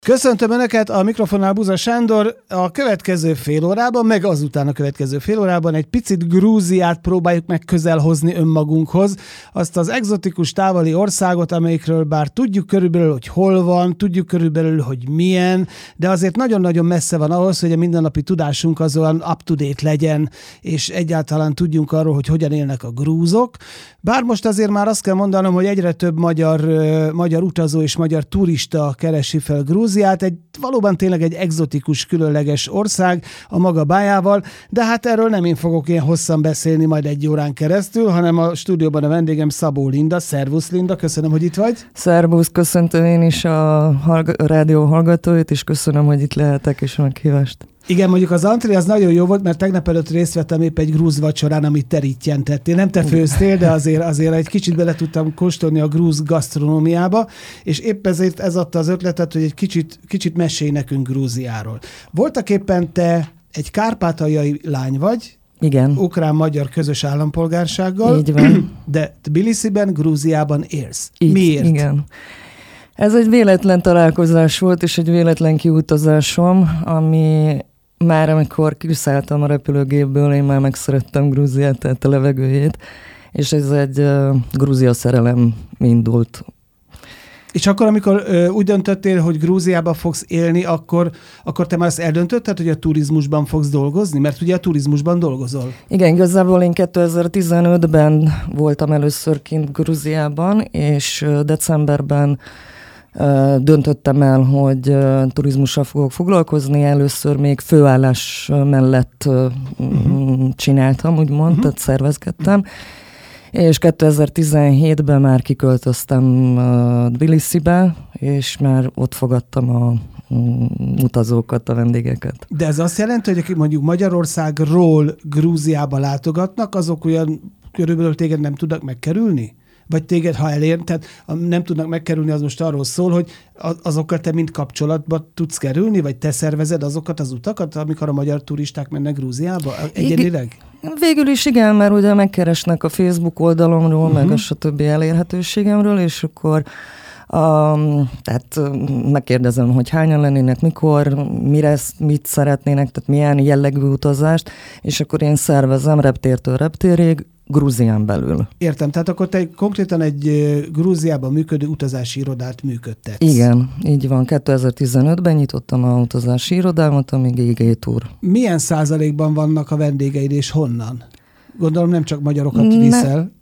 Köszöntöm Önöket, a mikrofonnál Buza Sándor. A következő fél órában, meg azután a következő fél órában egy picit Grúziát próbáljuk meg közel hozni önmagunkhoz. Azt az egzotikus távoli országot, amelyikről bár tudjuk körülbelül, hogy hol van, tudjuk körülbelül, hogy milyen, de azért nagyon-nagyon messze van ahhoz, hogy a mindennapi tudásunk az olyan up-to-date legyen, és egyáltalán tudjunk arról, hogy hogyan élnek a grúzok. Bár most azért már azt kell mondanom, hogy egyre több magyar utazó és magyar turista keresi fel Grúziát, valóban tényleg egy egzotikus, különleges ország a maga bájával, de hát erről nem én fogok ilyen hosszan beszélni majd egy órán keresztül, hanem a stúdióban a vendégem Szabó Linda. Szervusz Linda, köszönöm, hogy itt vagy. Szervusz, köszöntöm én is a rádió hallgatóit, és köszönöm, hogy itt lehetek, és a meghívást. Igen, mondjuk az antré az nagyon jó volt, mert tegnap előtt részt vettem épp egy grúz vacsorán, amit te rittyentettél. Nem te főztél, de azért egy kicsit bele tudtam kóstolni a grúz gasztronómiába, és épp ezért ez adta az ötletet, hogy egy kicsit mesélj nekünk Grúziáról. Voltak éppen te egy kárpátaljai lány vagy, igen. Ukrán-magyar közös állampolgársággal, így van. De Tbilisiben, Grúziában élsz. Így, miért? Igen. Ez egy véletlen találkozás volt, és egy véletlen kiutazásom, ami már amikor kiszálltam a repülőgépből, én már megszerettem Grúziát, tehát a levegőjét, és ez egy Grúzia szerelem indult. És akkor, amikor úgy döntöttél, hogy Grúziában fogsz élni, akkor te már ezt eldöntötted, hogy a turizmusban fogsz dolgozni? Mert ugye a turizmusban dolgozol. Igen, igazából én 2015-ben voltam először kint Grúziában, és decemberben döntöttem el, hogy turizmussal fogok foglalkozni. Először még főállás mellett csináltam, úgymond, tehát szervezkedtem. És 2017-ben már kiköltöztem Tbilisibe, és már ott fogadtam a utazókat, a vendégeket. De ez azt jelenti, hogy akik mondjuk Magyarországról Grúziába látogatnak, azok olyan körülbelül téged nem tudnak megkerülni? Vagy téged, ha tehát nem tudnak megkerülni, az most arról szól, hogy azokkal te mind kapcsolatba tudsz kerülni, vagy te szervezed azokat az utakat, amikor a magyar turisták mennek Grúziába egyenileg? Végül is igen, mert ugye megkeresnek a Facebook oldalomról, meg a stb. Elérhetőségemről, és akkor tehát megkérdezem, hogy hányan lennének, mikor, mit szeretnének, tehát milyen jellegű utazást, és akkor én szervezem reptértől reptérig, Grúzián belül. Értem, tehát akkor te konkrétan egy Grúziában működő utazási irodát működtetsz. Igen, így van. 2015-ben nyitottam a utazási irodámat, ami GG Tour. Milyen százalékban vannak a vendégeid, és honnan? Gondolom nem csak magyarokat viszel.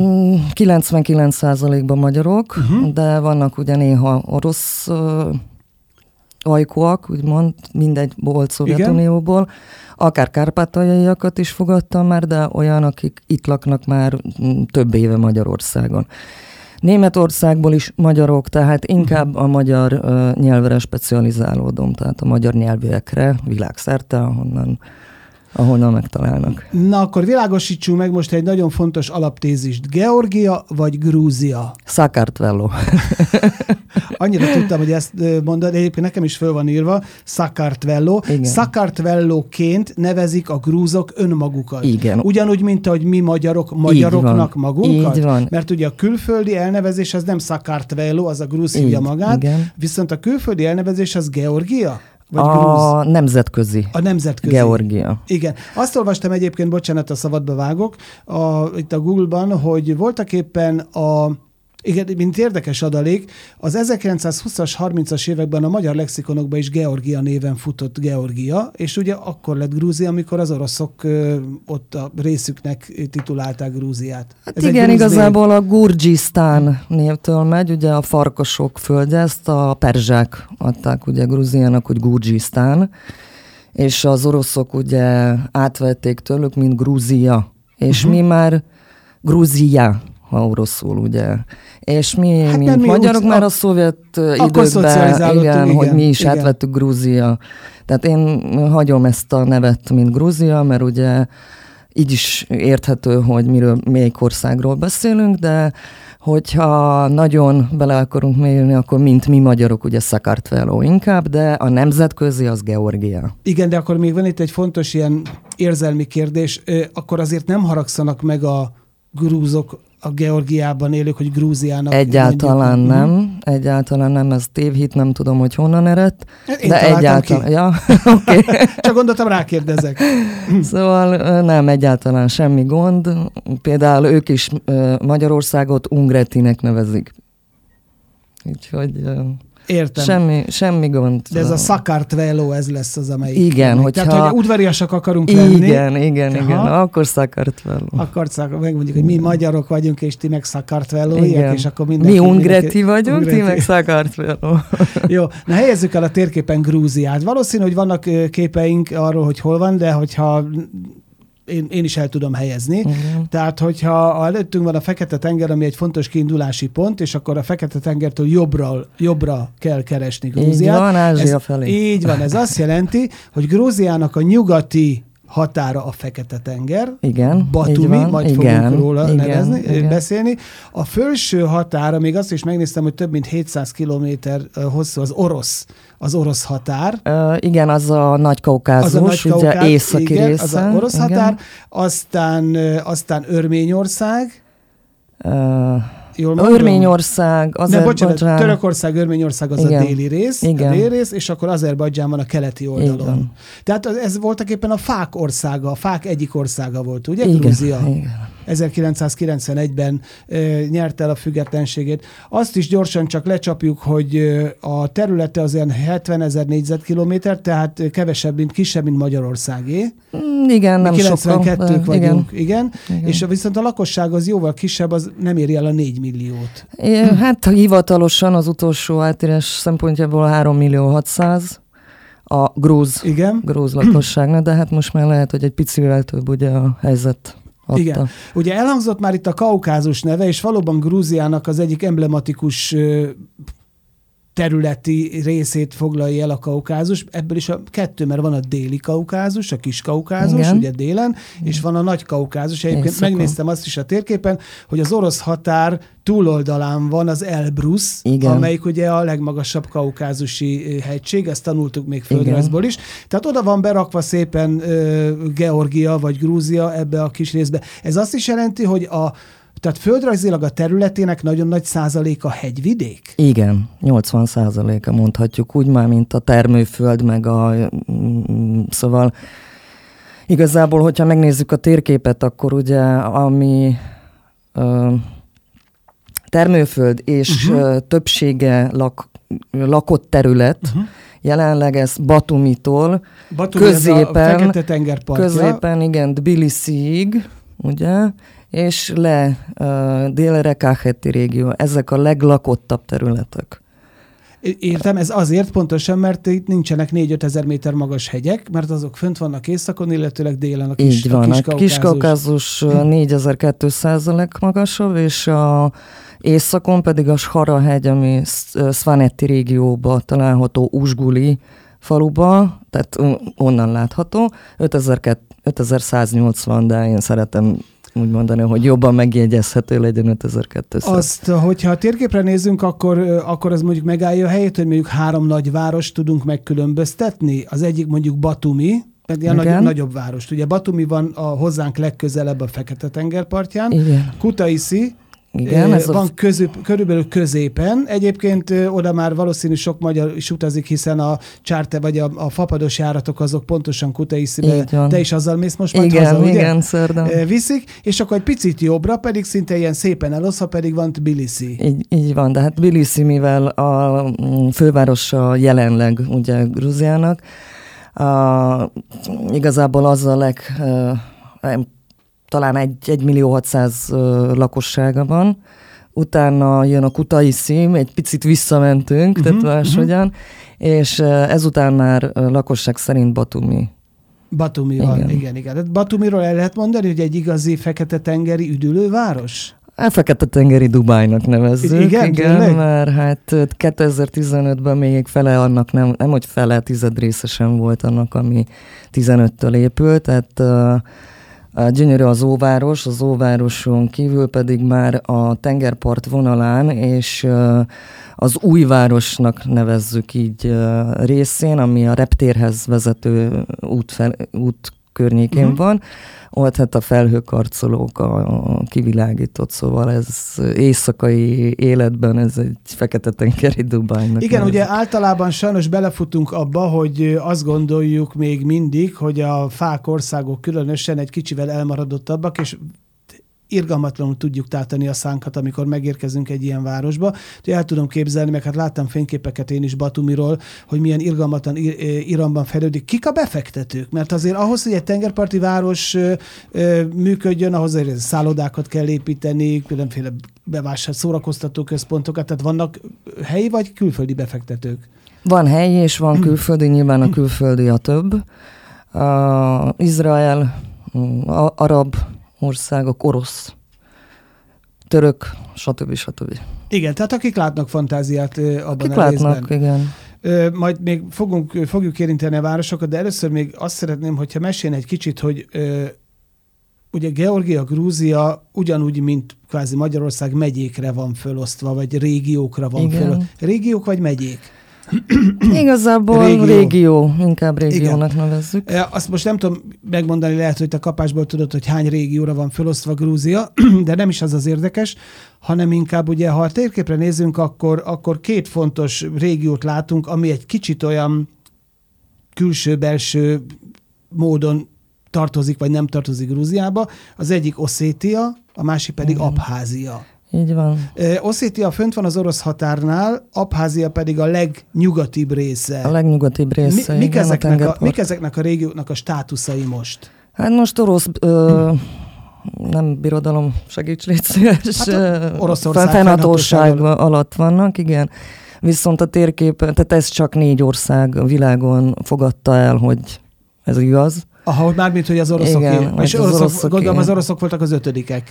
99%-ban magyarok, de vannak ugye néha orosz ajkúak, úgymond, mindegy volt Szovjetunióból. Akár kárpátaljaiakat is fogadtam már, de olyan, akik itt laknak már több éve Magyarországon. Németországból is magyarok, tehát inkább a magyar nyelvre specializálódom, tehát a magyar nyelvűekre világszerte, ahonnan megtalálnak. Na, akkor világosítsunk meg most egy nagyon fontos alaptézist. Georgia vagy Grúzia? Sakartvelo. Annyira tudtam, hogy ezt mondod, egyébként nekem is föl van írva, Sakartvelo. Sakartvelóként nevezik a grúzok önmagukat. Igen. Ugyanúgy, mint ahogy mi magyaroknak magunkat. Így van. Mert ugye a külföldi elnevezés az nem Sakartvelo, az a grúz hívja magát, igen. Viszont a külföldi elnevezés az Georgia? Vagy a nemzetközi. A nemzetközi. Georgia. Igen. Azt olvastam egyébként, bocsánat, a szabadba vágok, itt a Google-ban, hogy voltak éppen igen, mint érdekes adalék, az 1920-as, 30-as években a magyar lexikonokban is Georgia néven futott Georgia, és ugye akkor lett Grúzia, amikor az oroszok ott a részüknek titulálták Grúziát. Hát igen, igazából a Gurdzsisztán névtől megy, ugye a farkasok földje, ezt a perzsák adták ugye Grúziának, hogy Gurdzsisztán, és az oroszok ugye átvették tőlük, mint Grúzia, és mi már Grúzia, ha oroszul, ugye. És mint magyarok már a szovjet időkben, igen, hogy mi is átvettük Grúzia. Tehát én hagyom ezt a nevet, mint Grúzia, mert ugye így is érthető, hogy melyik országról beszélünk, de hogyha nagyon bele akarunk mélyülni, akkor mint mi magyarok, ugye Sakartvelo inkább, de a nemzetközi az Georgia. Igen, de akkor még van itt egy fontos ilyen érzelmi kérdés, akkor azért nem haragszanak meg a grúzok a Georgiában élők, hogy Grúziának... Egyáltalán nem, ez tévhit, nem tudom, hogy honnan eredt. De egyáltalán... Ja, okay. Csak gondoltam, rákérdezek. Szóval nem, egyáltalán semmi gond. Például ők is Magyarországot Ungretinek nevezik. Úgyhogy... Értem. Semmi gond. De ez a Sakartvelo, ez lesz az, amelyik... Igen, hogyha... Tehát, hogy udvariasak akarunk lenni. Igen, akkor Sakartvelo. Akkor megmondjuk, hogy mi magyarok vagyunk, és ti meg Sakartvelóiak, és akkor mindenki... Mi ungreti vagyunk, ti meg Sakartvelo. Jó, na helyezzük el a térképen Grúziát. Valószínű, hogy vannak képeink arról, hogy hol van, de hogyha... Én is el tudom helyezni. Tehát, hogyha előttünk van a Fekete-tenger, ami egy fontos kiindulási pont, és akkor a Fekete-tengertől jobbra kell keresni Grúziát. Így van, Ázsia felé. Így van, ez azt jelenti, hogy Grúziának a nyugati határa a Fekete-tenger. Igen. Batumi, majd fogunk róla beszélni. A felső határa, még azt is megnéztem, hogy több mint 700 kilométer hosszú az orosz határ. Igen, az a Nagy-Kaukázus, ugye északi része. Az a orosz határ, aztán Örményország. Örményország, Azerbajdzsán. Törökország, Örményország az a déli rész, és akkor Azerbajdzsán van a keleti oldalon. Tehát ez voltak éppen a fák országa, a fák egyik országa volt, ugye? Grúzia. 1991-ben nyerte el a függetlenségét. Azt is gyorsan csak lecsapjuk, hogy a területe az olyan 70 000 négyzetkilométer, tehát kisebb, mint Magyarországé. Igen, nem 92-k vagyunk, igen. És viszont a lakosság az jóval kisebb, az nem éri el a 4 milliót. Hát hivatalosan az utolsó átírás szempontjából 3.600.000 a grúz lakosságnak, de hát most már lehet, hogy egy picivel több ugye a helyzet. Igen. Ugye elhangzott már itt a Kaukázus neve, és valóban Grúziának az egyik emblematikus területi részét foglalja el a Kaukázus. Ebből is a kettő, mert van a déli Kaukázus, a kis Kaukázus, ugye délen, és van a nagy Kaukázus. Egyébként megnéztem azt is a térképen, hogy az orosz határ túloldalán van az Elbrus, amelyik ugye a legmagasabb kaukázusi hegység, ezt tanultuk még földrajzból is. Tehát oda van berakva szépen Georgia vagy Grúzia ebbe a kis részbe. Ez azt is jelenti, hogy tehát földrajzilag a területének nagyon nagy százaléka hegyvidék? Igen, 80%-a mondhatjuk úgy már, mint a termőföld, meg szóval igazából, hogyha megnézzük a térképet, akkor ugye ami termőföld és többsége lakott terület, jelenleg ez Batumitól középen, igen, Tbilisiig, ugye, és délre Kakheti régió. Ezek a leglakottabb területek. Értem, ez azért pontosan, mert itt nincsenek 4-5 ezer méter magas hegyek, mert azok fönt vannak északon, illetőleg délen a Kis-Kaukázus 4200 legmagasabb, és a északon pedig a Shara-hegy, ami Szvanetti régióban található Uzsguli faluba, tehát onnan látható, 5180, de én szeretem úgy mondani, hogy jobban megjegyezhető legyen 5200. Azt, hogyha a térképre nézzünk, akkor az mondjuk megállja a helyét, hogy mondjuk 3 nagy várost tudunk megkülönböztetni. Az egyik mondjuk Batumi, pedig a nagyobb város. Ugye Batumi van a hozzánk legközelebb a Fekete-tenger partján. Kutaisi van körülbelül középen. Egyébként oda már valószínű sok magyar is utazik, hiszen a csárte vagy a fapados járatok azok pontosan Kutaisibe. Te is azzal mész most majd haza, ugye? Igen, szerdán. Viszik, és akkor egy picit jobbra pedig szinte ilyen szépen eloszva pedig van Tbilisi. Így van, de hát Tbilisi, mivel a fővárosa jelenleg ugye Grúziának, igazából az a talán 1.600.000 lakossága van. Utána jön a Kutaisi, egy picit visszamentünk, tehát máshogyan, és ezután már lakosság szerint Batumi. Batumi van, igen. Tehát Batumiról el lehet mondani, hogy egy igazi fekete-tengeri üdülőváros? A Fekete-tengeri Dubájnak nevezzük. Igen, mert hát 2015-ben még fele annak, nem hogy fele, tizedrésze volt annak, ami 15-től épült, tehát gyönyörű az óváros, az óvároson kívül pedig már a tengerpart vonalán, és az újvárosnak nevezzük így részén, ami a reptérhez vezető út környékén van, ott hát a felhőkarcolók, a kivilágított, szóval ez éjszakai életben ez egy fekete-tengeri Dubájnak. Igen, ugye általában sajnos belefutunk abba, hogy azt gondoljuk még mindig, hogy a fák országok különösen egy kicsivel elmaradottabbak, és irgalmatlanul tudjuk tátani a szánkat, amikor megérkezünk egy ilyen városba. Úgyhogy el tudom képzelni, meg hát láttam fényképeket én is Batumiról, hogy milyen irgalmatlan iramban fejlődik. Kik a befektetők? Mert azért ahhoz, hogy egy tengerparti város működjön, ahhoz azért szállodákat kell építeni, különféle szórakoztató központokat, tehát vannak helyi vagy külföldi befektetők? Van helyi és van külföldi, nyilván a külföldi a több. Izrael, arab országok, orosz, török, stb. Igen, tehát akik látnak fantáziát abban akik a részben. Látnak, igen. Majd még fogjuk érinteni a városokat, de először még azt szeretném, hogyha meséljen egy kicsit, hogy ugye Georgia, Grúzia ugyanúgy, mint kvázi Magyarország megyékre van fölosztva, vagy régiókra van fölosztva. Régiók vagy megyék? Igazából régió, inkább régiónak nevezzük. Azt most nem tudom megmondani, lehet, hogy te kapásból tudod, hogy hány régióra van felosztva Grúzia, de nem is az érdekes, hanem inkább ugye, ha a térképre nézünk, akkor két fontos régiót látunk, ami egy kicsit olyan külső-belső módon tartozik, vagy nem tartozik Grúziába. Az egyik Oszétia, a másik pedig Abházia. Így van. Oszétia fönt van az orosz határnál, Abházia pedig a legnyugatibb része. A legnyugatibb része. Mik ezeknek a régióknak a státuszai most? Hát most orosz, nem birodalom, segíts, légy szíves. Hát Oroszország fennhatóság alatt vannak, igen. Viszont a térképen, tehát ez csak 4 ország a világon fogadta el, hogy ez igaz. Aha, mármint, hogy az oroszok. Igen, és gondolom, az oroszok voltak az 5.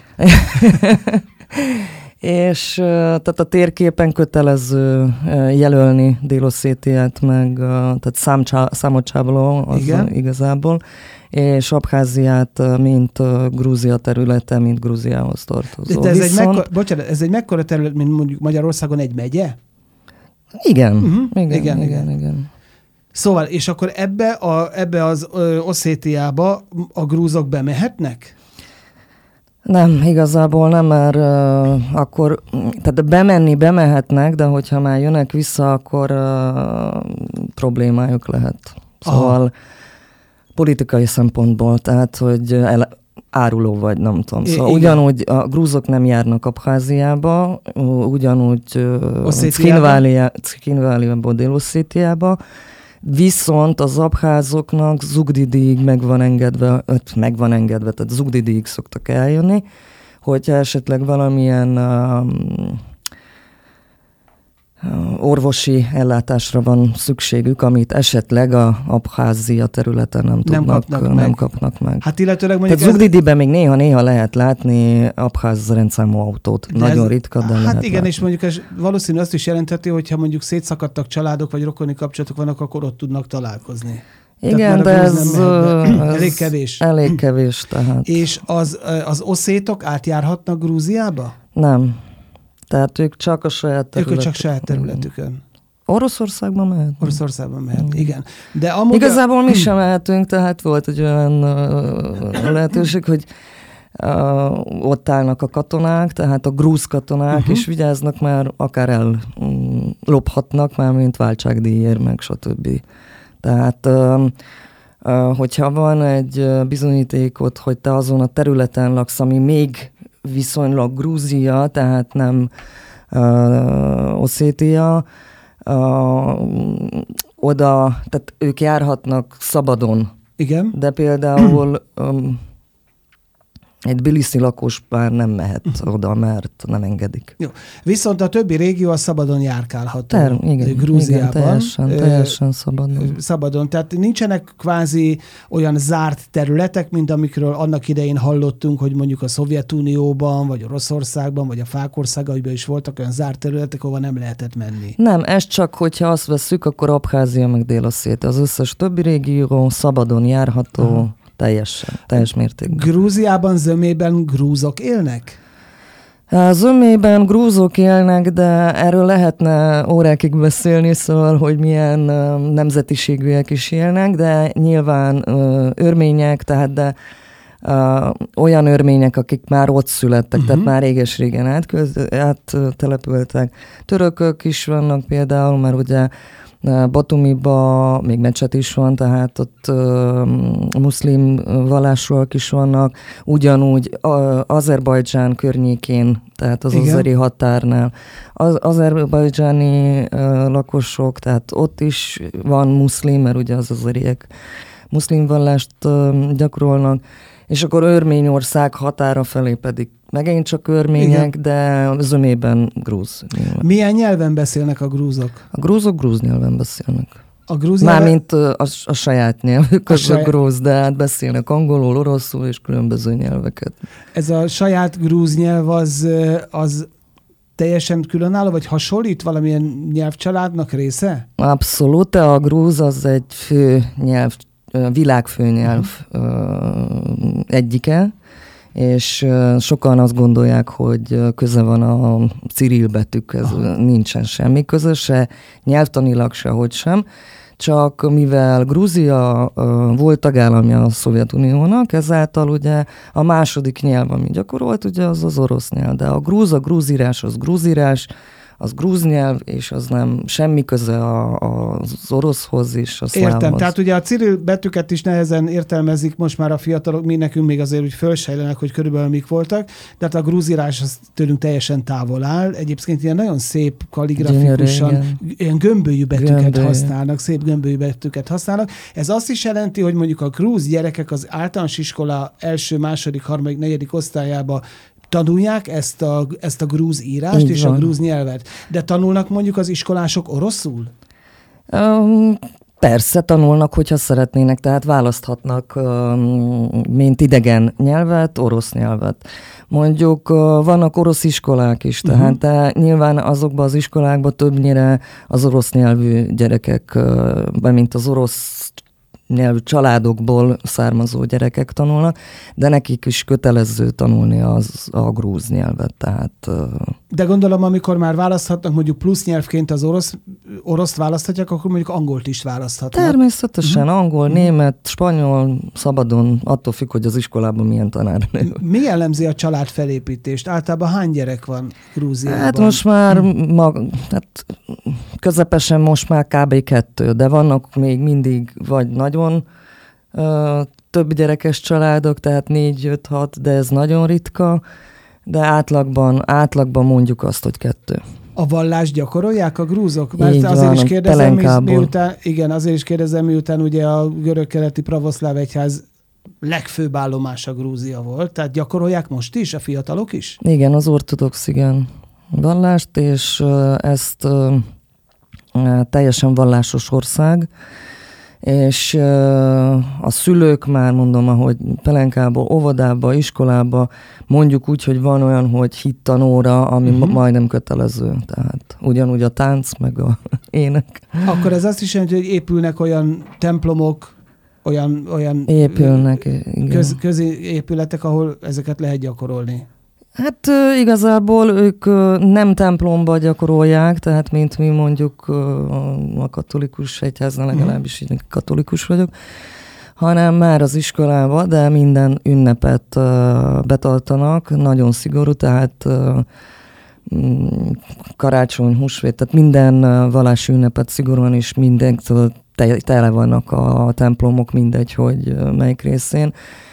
És tehát a térképen kötelező jelölni Dél-Oszétiát, meg tehát Számocsábló az igazából, és Abháziát, mint Grúzia területe, mint Grúziához tartozó. De ez egy mekkora terület, mint mondjuk Magyarországon egy megye? Igen. Igen. Szóval, és akkor ebbe az Oszétiába a grúzok bemehetnek? Nem, igazából nem, mert akkor, tehát bemehetnek, de hogyha már jönnek vissza, akkor problémájuk lehet. Szóval politikai szempontból, tehát, hogy áruló vagy, nem tudom. Szóval ugyanúgy a grúzok nem járnak Abháziába, ugyanúgy Szkinváliából, Dél-Oszétiába, viszont az abházoknak Zugdidíig meg van engedve, tehát Zugdidíig szoktak eljönni, hogyha esetleg valamilyen orvosi ellátásra van szükségük, amit esetleg a Abházia területen nem kapnak meg. Hát illetőleg mondjuk... Tehát Zugdidiben még néha lehet látni abház rendszámú autót. Nagyon ritka, de lehet Hát igen, látni. És mondjuk ez valószínű azt is jelentheti, hogyha mondjuk szétszakadtak családok, vagy rokoni kapcsolatok vannak, akkor ott tudnak találkozni. Igen, de ez elég kevés. Elég kevés, tehát. És az oszétok átjárhatnak Grúziába? Nem. Tehát ők csak a saját területükön. Ők csak saját területükön. Oroszországban mehet. Oroszországban mehet, igen. De amúgy igazából mi sem mehetünk, tehát volt egy olyan lehetőség, hogy ott állnak a katonák, tehát a grúz katonák, és vigyáznak, már akár ellophatnak, már mint váltságdíjért, meg stb. Tehát hogyha van egy bizonyítékot, hogy te azon a területen laksz, ami még viszonylag Grúzia, tehát nem Oszétia, oda, tehát ők járhatnak szabadon. Igen. De például egy tbiliszi lakos már nem mehet oda, mert nem engedik. Jó. Viszont a többi régió a szabadon járkálható Igen, Grúziában. teljesen szabadon. Szabadon. Tehát nincsenek kvázi olyan zárt területek, mint amikről annak idején hallottunk, hogy mondjuk a Szovjetunióban, vagy Oroszországban, vagy a Fák országaiban is voltak olyan zárt területek, ahova nem lehetett menni. Nem, ez csak, hogyha azt vesszük, akkor Abházia meg Dél-Oszétia. Az összes többi régió szabadon járható, teljes mértékben. Grúziában zömében grúzok élnek? Zömében grúzok élnek, de erről lehetne órákig beszélni, szóval, hogy milyen nemzetiségűek is élnek, de nyilván örmények, tehát de olyan örmények, akik már ott születtek, tehát már réges-régen áttelepültek. Törökök is vannak például, mert ugye Batumiba még mecset is van, tehát ott muszlim vallásúak is vannak, ugyanúgy Azerbajdzsán környékén, tehát az azeri határnál. Az azerbajdzsáni lakosok, tehát ott is van muszlim, mert ugye az azeriek muszlim vallást gyakorolnak, és akkor Örményország határa felé pedig megint csak örmények, de zömében grúz. Milyen nyelven beszélnek a grúzok? A grúzok grúz nyelven beszélnek. A grúz Mármint a saját nyelvük, a grúz, de hát beszélnek angolul, oroszul és különböző nyelveket. Ez a saját grúz nyelv az teljesen különálló, vagy hasonlít valamilyen nyelvcsaládnak része? Abszolút, a grúz az egy fő nyelv, világfőnyelv egyike, és sokan azt gondolják, hogy köze van a cirill betűkhez, nincsen semmi köze, se nyelvtanilag, sehogy sem, csak mivel Grúzia volt tagállamja a Szovjetuniónak, ezáltal ugye a második nyelv, ami gyakorolt, ugye az orosz nyelv, de a grúzírás az grúzírás, az grúz nyelv, és az nem semmi köze az oroszhoz és a szlávhoz. Értem, tehát ugye a cirill betűket is nehezen értelmezik most már a fiatalok, mi nekünk még azért úgy fölsejlenek, hogy körülbelül mik voltak, de hát a grúzírás az tőlünk teljesen távol áll. Egyébként ilyen nagyon szép, kalligrafikusan, ilyen gömbölyű betűket használnak, szép gömbölyű betűket használnak. Ez azt is jelenti, hogy mondjuk a grúz gyerekek az általános iskola első, második, harmadik, negyedik osztályába tanulják ezt a grúz írást így és van. A grúz nyelvet. De tanulnak mondjuk az iskolások oroszul? Persze tanulnak, hogyha szeretnének, tehát választhatnak, mint idegen nyelvet, orosz nyelvet. Mondjuk vannak orosz iskolák is, tehát de nyilván azokban az iskolákban többnyire az orosz nyelvű gyerekek, mint az orosz nyelvű családokból származó gyerekek tanulnak, de nekik is kötelező tanulni a grúz nyelvet. Tehát, de gondolom, amikor már választhatnak, mondjuk plusz nyelvként az oroszt választhatják, akkor mondjuk angolt is választhatnak. Természetesen angol, német, spanyol, szabadon, attól függ, hogy az iskolában milyen tanár. Mi jellemzi a család felépítést? Általában hány gyerek van Grúziában? Hát most már közepesen most már kb. 2, de vannak még mindig vagy nagyon több gyerekes családok, tehát 4-5-6, de ez nagyon ritka, de átlagban mondjuk azt, hogy 2. A vallást gyakorolják a grúzok? Mert azért is kérdezem, miután ugye a görög-keleti pravoszláv egyház legfőbb állomása Grúzia volt, tehát gyakorolják most is a fiatalok is? Igen, az ortodox vallást, és ezt teljesen vallásos ország, és a szülők már mondom, ahogy pelenkából, óvodába, iskolába, mondjuk úgy, hogy van olyan, hogy hittanóra, ami majdnem kötelező. Tehát ugyanúgy a tánc, meg a ének. Akkor ez azt is jelenti, hogy épülnek olyan templomok, olyan épülnek, közi épületek, ahol ezeket lehet gyakorolni. Hát igazából ők nem templomba gyakorolják, tehát mint mi mondjuk a katolikus egyháznál, legalábbis én katolikus vagyok, hanem már az iskolába, de minden ünnepet betartanak, nagyon szigorú, tehát karácsony, húsvét, tehát minden vallási ünnepet szigorúan is mindentől tele vannak a templomok, mindegy, hogy melyik részén.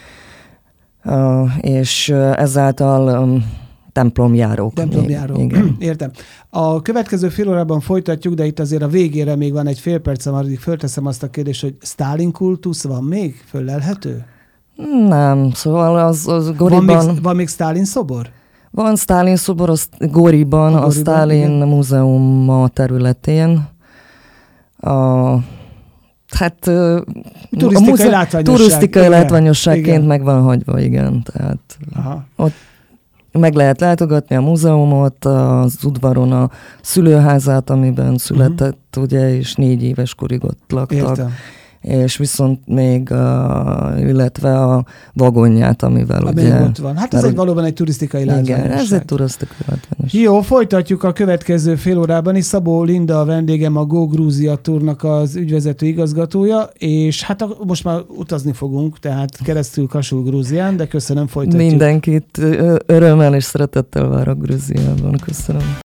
És ezáltal templomjárók. Igen. Értem. A következő fél órában folytatjuk, de itt azért a végére még van egy fél percem, addig fölteszem azt a kérdést, hogy Sztálin kultusz van még? Föllelhető? Nem, szóval az Goriban... Van még Sztálin szobor? Van Sztálin szobor Goriban, a Sztálin múzeum területén. Hát turisztikai látványosságként meg van hagyva, igen. Tehát ott meg lehet látogatni a múzeumot, az udvaron a szülőházát, amiben született, ugye, és 4 éves korig ott laktak. Értem. és viszont még, illetve a vagonját, amivel ugye... ott van. Hát ez valóban egy turisztikai látványosság. Igen, ez egy turisztikai látványosság. Jó, folytatjuk a következő fél órában is. Szabó Linda a vendégem, a Go Grúzia Tournak az ügyvezető igazgatója, és hát most már utazni fogunk, tehát keresztül Kasul Grúzián, de köszönöm, folytatjuk. Mindenkit örömmel és szeretettel várok Grúziában. Köszönöm.